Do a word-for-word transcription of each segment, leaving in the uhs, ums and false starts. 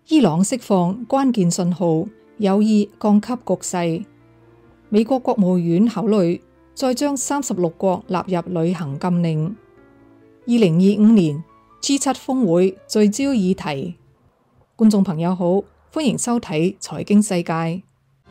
伊朗釋放關鍵信號，有意降級局勢。美國國務院考慮再將三十六國納入旅行禁令。二零二五年 G 七峰會聚焦議題。觀眾朋友好，歡迎收睇財經世界。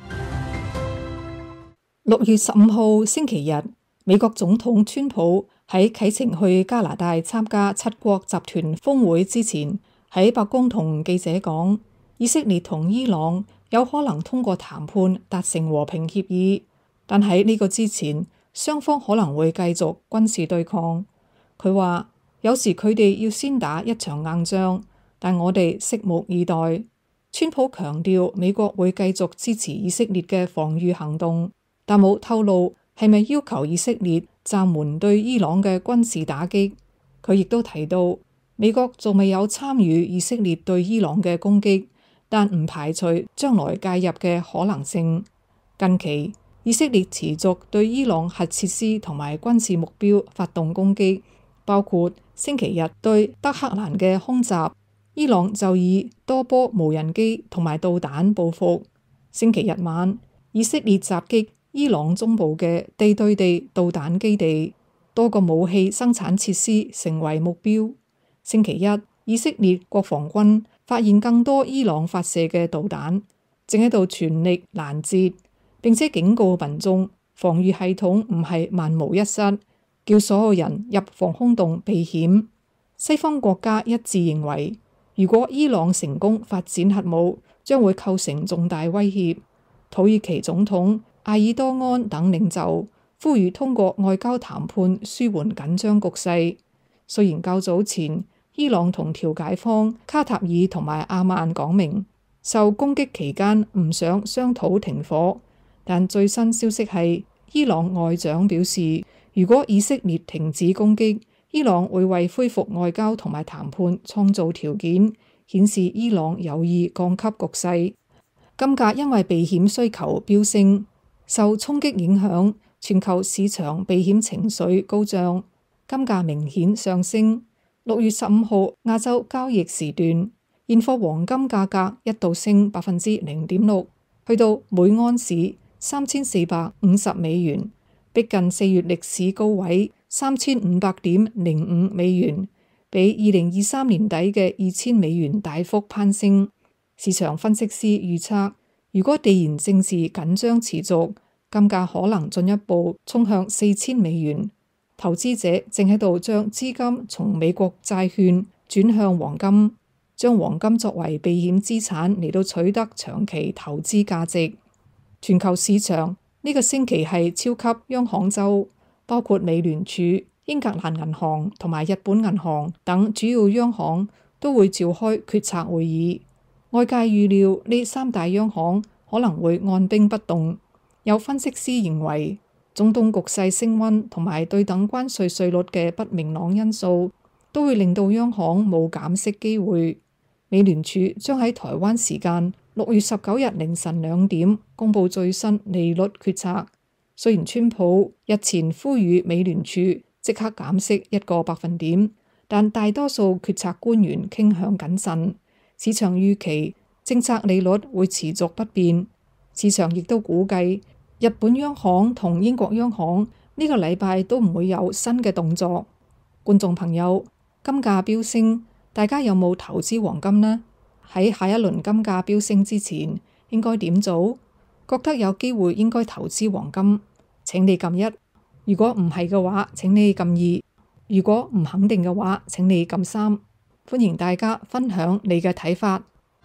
六月十五號星期日，美國總統川普喺啟程去加拿大參加七國集團峰會之前，喺白宮同記者講，以色列同伊朗有可能通過談判達成和平協議，但喺呢個之前，雙方可能會繼續軍事對抗。佢話有時佢哋要先打一場硬仗，但我哋拭目以待。川普強調美國會繼續支持以色列嘅防禦行動，但冇透露係咪要求以色列暫緩對伊朗嘅軍事打擊。佢亦都提到美國仲未有參與以色列對伊朗嘅攻擊，但唔排除將來介入嘅可能性。近期以色列持續對伊朗核設施同埋軍事目標發動攻擊，包括星期日對德黑蘭嘅空襲，伊朗就以多波無人機同埋導彈報復。星期日晚，以色列襲擊伊朗中部嘅地對地導彈基地，多個武器生產設施成為目標。星期一，以色列國防軍發現更多伊朗發射嘅導彈，正喺度全力攔截，並且警告民眾防禦系統唔係萬無一失，叫所有人入防空洞避險。西方國家一致認為，如果伊朗成功發展核武，將會構成重大威脅。土耳其總統埃爾多安等領袖呼籲通過外交談判舒緩緊張局勢。雖然較早前伊朗同調解方卡塔爾同埋阿曼講明，受攻擊期間唔想商討停火，但最新消息係伊朗外長表示，如果以色列停止攻擊，伊朗會為恢復外交同埋談判創造條件，顯示伊朗有意降級局勢。金價因為避險需求飆升，受衝擊影響，全球市場避險情緒高漲，金價明顯上升。六月十五號亞洲交易時段，現貨黃金價格一度升百分之零點六，去到每安士三千四百五十美元，逼近四月歷史高位三千五百點零五美元，比二零二三年底嘅二千美元大幅攀升。市場分析師預測，如果地緣政治緊張持續，金價可能進一步衝向四千美元。投資者正喺度將資金從美國債券轉向黃金，將黃金作為避險資產嚟到取得長期投資價值。全球市場呢個星期係超級央行週，包括美聯儲、英格蘭銀行同埋日本銀行等主要央行都會召開決策會議。外界預料呢三大央行可能會按兵不動。有分析師認為，中東局勢升溫同埋對等關稅稅率嘅不明朗因素，都會令到央行冇減息機會。美聯儲將喺台灣時間六月十九日凌晨兩點公佈最新利率決策。雖然川普日前呼籲美聯儲即刻減息一個百分點，但大多數決策官員傾向謹慎。市場預期政策利率會持續不變。市場亦都估計，日本央行同英國央行呢個禮拜都唔會有新嘅動作。觀眾朋友，金價飆升，大家有冇投資黃金呢？喺下一輪金價飆升之前，應該點做？覺得有機會應該投資黃金，請你撳一；如果唔係嘅話，請你撳二；如果唔肯定嘅話，請你撳三。歡迎大家分享你嘅睇法。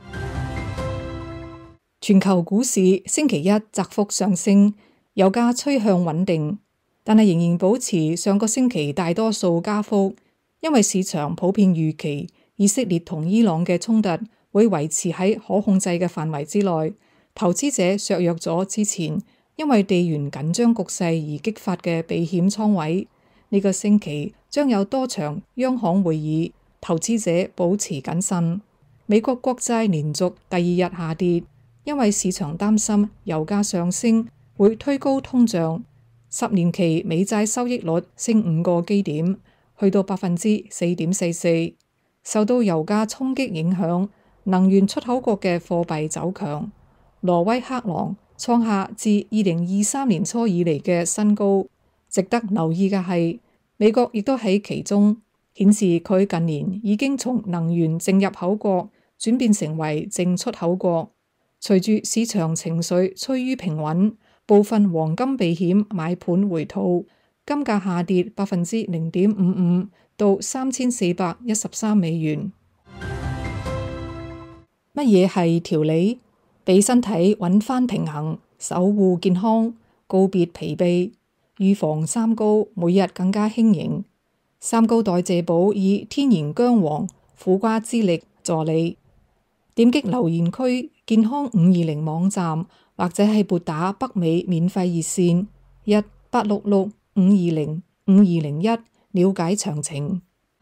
全球股市星期一窄幅上升，油價趨向穩定，但係仍然保持上個星期大多數加幅，因為市場普遍預期以色列同伊朗嘅衝突會維持喺可控制嘅範圍之內，投資者削弱咗之前因為地緣緊張局勢而激發嘅避險倉位。呢個星期將有多場央行會議，投資者保持謹慎。美國國債連續第二日下跌，因為市場擔心油價上升會推高通脹，十年期美債收益率升五個基點，去到百分之四點四四。受到油價衝擊影響， 能源出口國嘅貨幣走強，挪威克朗創下自二零二三年初以嚟嘅新高。值得留意嘅係，美國亦都喺其中，顯示佢近年已經從能源淨入口國轉變成為淨出口國。隨住市場情緒趨於平穩，部分黃金避險買盤回吐，金價下跌百分之零點五五到三千四百一十三美元。乜嘢係調理？俾身體揾返平衡，守護健康，告別疲憊，預防三高，每日更加輕盈。三高代謝寶以天然薑黃、苦瓜之力助你。點擊留言區健康五二零網站，或者係撥打北美免費熱線一八六六五二零五二零一了解詳情。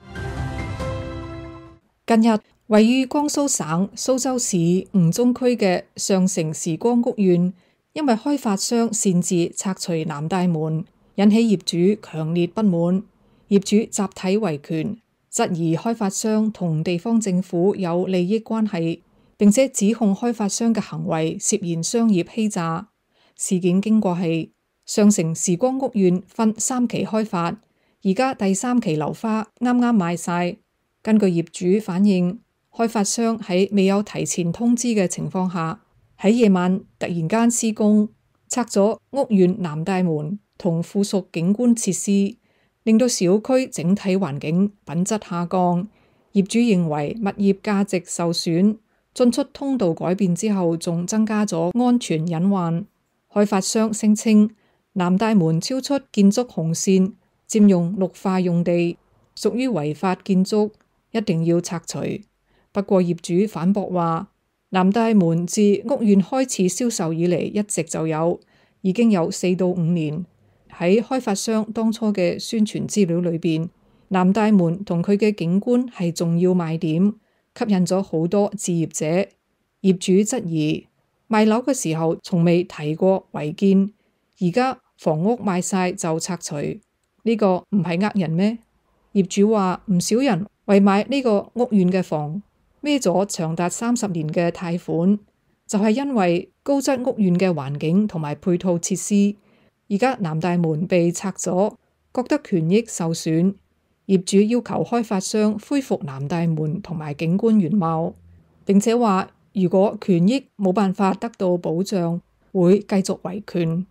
近日，位於江蘇省蘇州市吳中區嘅上城時光屋苑，因為開發商擅自拆除南大門，引起業主強烈不滿。業主集體維權，質疑開發商同地方政府有利益關係，並且指控開發商嘅行為涉嫌商業欺詐。事件經過係上城時光屋苑分三期開發，而家第三期樓花啱啱賣晒。根據業主反映，開發商喺未有提前通知嘅情況下，喺夜晚突然間施工，拆咗屋苑南大門同附屬景觀設施，令到小區整體環境品質下降。業主認為物業價值受損，進出通道改變之後，仲增加咗安全隱患。開發商聲稱南大門超出建築紅線，佔用綠化用地，屬於違法建築，一定要拆除。不過業主反駁話，南大門自屋苑開始銷售以嚟一直就有，已經有四到五年。喺開發商當初嘅宣傳資料裏邊，南大門同佢嘅景觀係重要賣點，吸引咗好多置業者。業主質疑賣樓嘅時候從未提過違建，而家房屋賣晒就拆除，呢個唔係呃人咩？業主話唔少人為買呢個屋苑嘅房孭咗長達三十年嘅貸款，就係因為高質屋苑嘅環境同埋配套設施。而家南大門被拆咗，覺得權益受損，業主要求開發商恢復南大門同埋景觀原貌，並且話如果權益冇辦法得到保障，會繼續維權。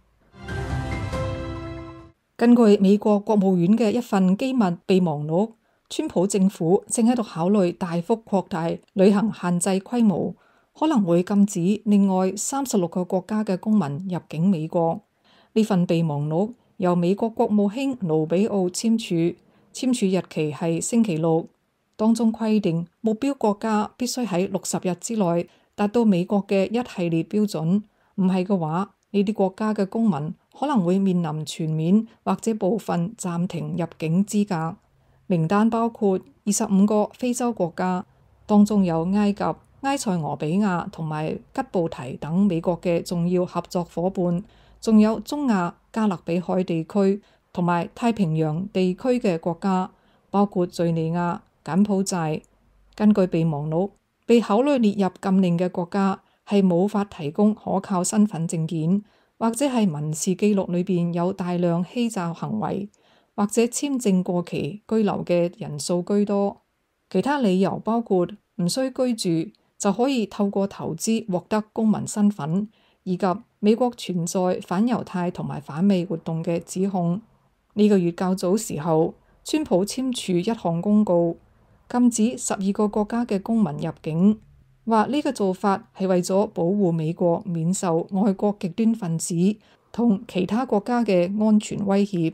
根據美國國務院嘅一份機密備忘錄，川普政府正喺度考慮大幅擴大旅行限制規模，可能會禁止另外三十六個國家嘅公民入境美國。呢份備忘錄由美國國務卿盧比奧簽署，簽署日期係星期六。當中規定目標國家必須喺六十日之內達到美國嘅一系列標準，唔係嘅話，呢啲國家嘅公民可能會面臨全面或者部分暫停入境資格。名單包括二十五個非洲國家，當中有埃及、埃塞俄比亞同埋吉布提等美國嘅重要合作夥伴。仲有中亞、加勒比海地區同埋太平洋地區嘅國家，包括敘利亞、柬埔寨。根據備忘錄，被考慮列入禁令嘅國家係冇法提供可靠身份證件，或者係民事記錄裏邊有大量欺詐行為，或者簽證過期居留嘅人數居多。其他理由包括唔需居住就可以透過投資獲得公民身份，以及美國存在反猶太同埋反美活動嘅指控。呢個月較早時候，川普簽署一項公告，禁止十二個國家嘅公民入境，話呢個做法係為咗保護美國免受外國極端分子同其他國家嘅安全威脅。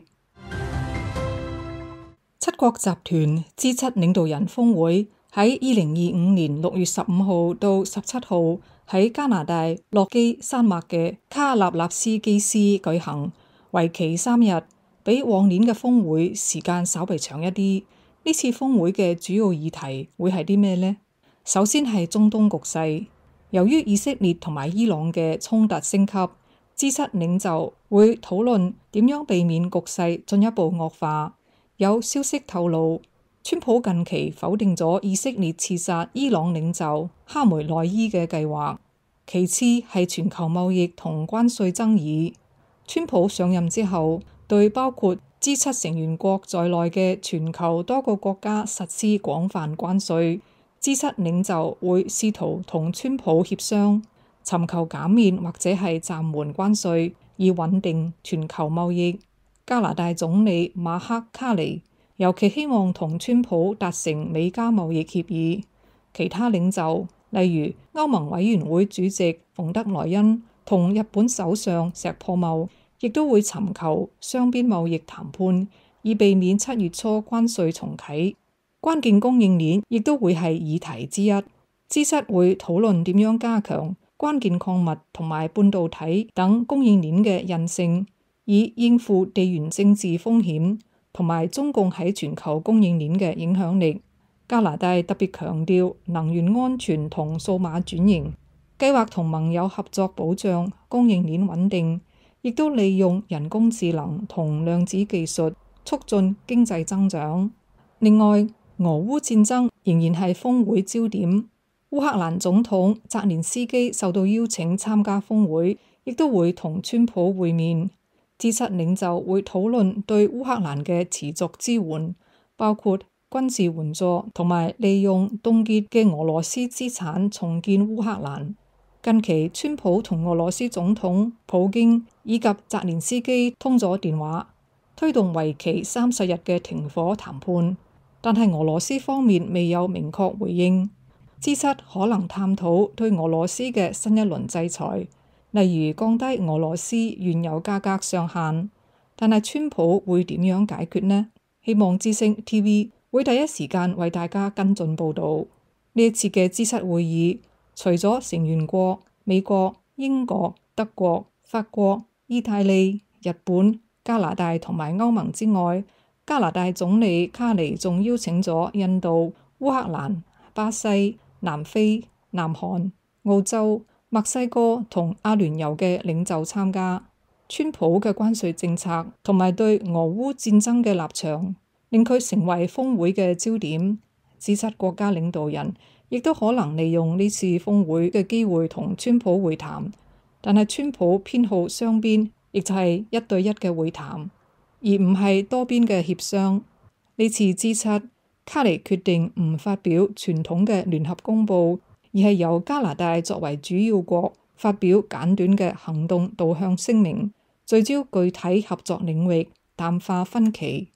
七國集團 G 七領導人峰會喺二零二五年六月十五號到十七號喺加拿大洛基山脈嘅卡納納斯基斯舉行，為期三日，比往年嘅峰會時間稍微長一啲。呢次峰會嘅主要議題會係啲咩呢？首先係中東局勢，由於以色列同埋伊朗嘅衝突升級， G 七領袖會討論點樣避免局勢進一步惡化。有消息透露， 川普近期否定咗以色列刺殺伊朗領袖哈梅內伊嘅計劃。其次係全球貿易同關稅爭議。川普上任之後，對包括 G 七 成員國在內嘅全球多個國家實施廣泛關稅。G 七 領袖會試圖同川普協商，尋求減免或者係暫緩關稅，以穩定全球貿易。加拿大總理馬克卡尼尤其希望同川普達成美加貿易協議。其他領袖，例如歐盟委員會主席馮德萊恩同日本首相石破茂，亦都會尋求雙邊貿易談判，以避免七月初關稅重啟。關鍵供應鏈亦都會係議題之一。G 七會討論點樣加強關鍵礦物同埋半導體等供應鏈嘅韌性，以應付地緣政治風險同埋中共喺全球供應鏈嘅影響力。加拿大特別強調能源安全同數碼轉型，計劃同盟友合作保障供應鏈穩定，亦都利用人工智能同量子技術促進經濟增長。另外，俄烏戰爭仍然係峰會焦點。烏克蘭總統澤連斯基受到邀請參加峰會，亦都會同川普會面。G 七 領袖會討論對烏克蘭嘅持續支援，包括軍事援助同埋利用凍結嘅俄羅斯資產重建烏克蘭。近期，川普同俄羅斯總統普京以及澤連斯基通咗電話，推動為期三十日嘅停火談判，但係俄羅斯方面未有明確回應。G 七可能探討對俄羅斯嘅新一輪制裁，例如降低俄羅斯原油價格上限，但係川普會點樣解決呢？希望之聲 T V 會第一時間為大家跟進報導。呢一次嘅 G 七會議，除咗成員國美國、英國、德國、法國、意大利、日本、加拿大同埋歐盟之外，加拿大總理卡尼仲邀請咗印度、烏克蘭、巴西、南非、南韓、澳洲、墨西哥同阿聯酋嘅領袖參加。川普嘅關稅政策同埋對俄烏戰爭嘅立場，令佢成為峰會嘅焦點。G 七國家領導人亦都可能利用呢次峰會嘅機會同川普會談，但係川普偏好雙邊，亦就係一對一嘅會談，而唔係多邊嘅協商。呢次 G 七，卡尼決定唔發表傳統嘅聯合公報，而係由加拿大作為主要國發表簡短嘅行動導向聲明，聚焦具體合作領域，淡化分歧。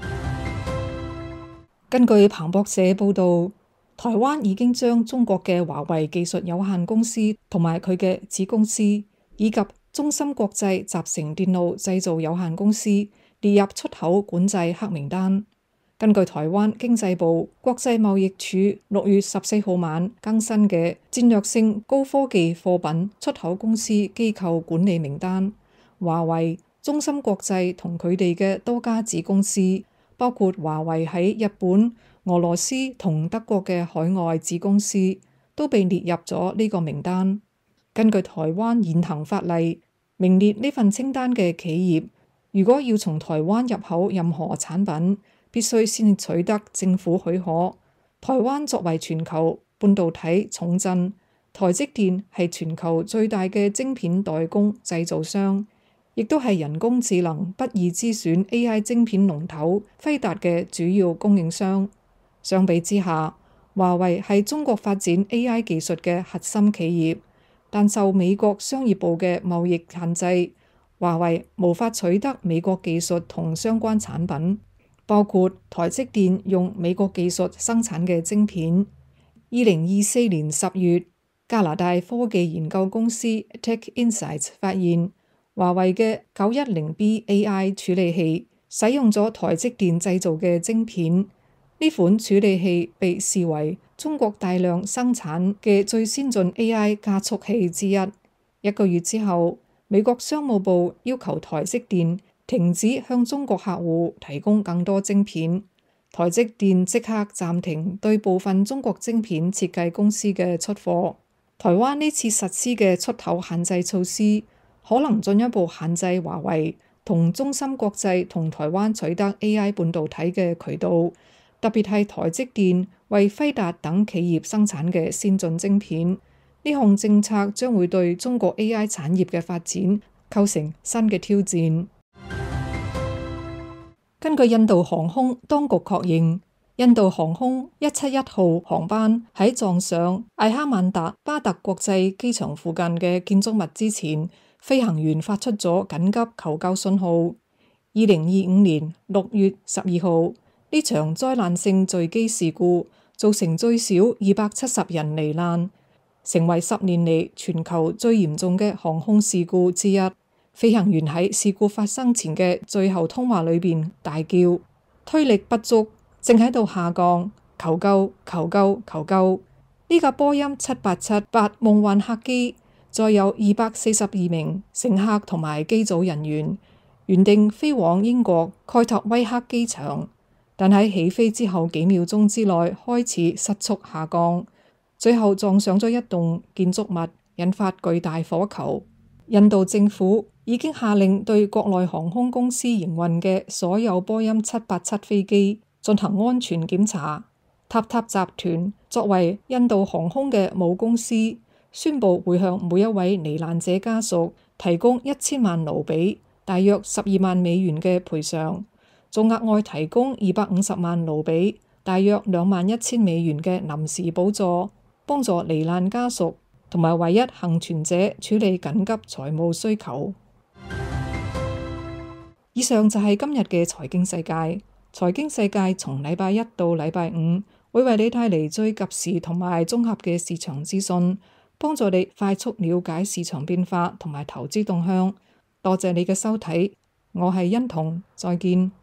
根據彭博社報導，台灣已經將中國嘅華為技術有限公司同埋佢嘅子公司，以及中芯國際集成電路製造有限公司列入出口管制黑名單。根據台灣經濟部國際貿易處六月十四號晚更新嘅戰略性高科技貨品出口公司機構管理名單，華為、中芯國際同佢哋嘅多家子公司，包括華為喺日本、俄羅斯同德國嘅海外子公司，都被列入咗呢個名單。根據台灣現行法例，名列呢份清單嘅企業，如果要從台灣入口任何產品，必須先取得政府許可。台灣作為全球半導體重鎮，台積電係全球最大嘅晶片代工製造商，亦都係人工智能不二之選 A I 晶片龍頭輝達嘅主要供應商。相比之下，華為係中國發展 A I 技術嘅核心企業，但受美國商業部嘅貿易限制，華為無法取得美國技術同相關產品，包括台積電用美國技術生產嘅晶片。二零二四年十月，加拿大科技研究公司 Tech Insights 發現，華為嘅九一零 B A I 處理器使用咗台積電製造嘅晶片。呢款處理器被視為中國大量生產嘅最先進 A I 加速器之一。一個月之後，美國商務部要求台積電停止向中國客戶提供更多晶片，台積電即刻暫停對部分中國晶片設計公司嘅出貨。台灣呢次實施嘅出口限制措施，可能進一步限制華為同中芯國際同台灣取得 A I 半導體嘅渠道， 特別係台積電為輝達等企業生產嘅先進晶片。呢項政策將會對中國 A I 產業嘅發展構成新嘅挑戰。根據印度航空當局確認，印度航空一七一號航班喺撞上艾哈曼達巴特國際機場附近嘅建築物之前，飛行員發出咗緊急求救信號。二零二五年六月十二號，呢場災難性墜機事故造成最少二百七十人罹難，成為十年嚟全球最嚴重嘅航空事故之一。飛行員喺事故發生前嘅最後通話裏邊大叫：推力不足，正喺度下降，求救！求救！求救！呢架波音七八七八夢幻客機載有二百四十二名乘客同埋機組人員，原定飛往英國蓋托威克機場，但喺起飛之後幾秒鐘之內開始失速下降，最後撞上咗一棟建築物，引發巨大火球。印度政府已經下令對國內航空公司營運嘅所有波音七八七飛機進行安全檢查。塔塔集團作為印度航空嘅母公司，宣布會向每一位罹難者家屬提供一千萬盧比，大約十二萬美元嘅賠償，仲額外提供二百五十萬盧比，大約兩萬一千美元嘅臨時補助，幫助罹難家屬同埋唯一幸存者處理緊急財務需求。以上就係今日嘅財經世界。財經世界從禮拜一到禮拜五會為你帶嚟最及時同埋綜合嘅市場資訊，幫助你快速了解市場變化同埋投資動向。多謝你嘅收睇，我係欣彤，再見。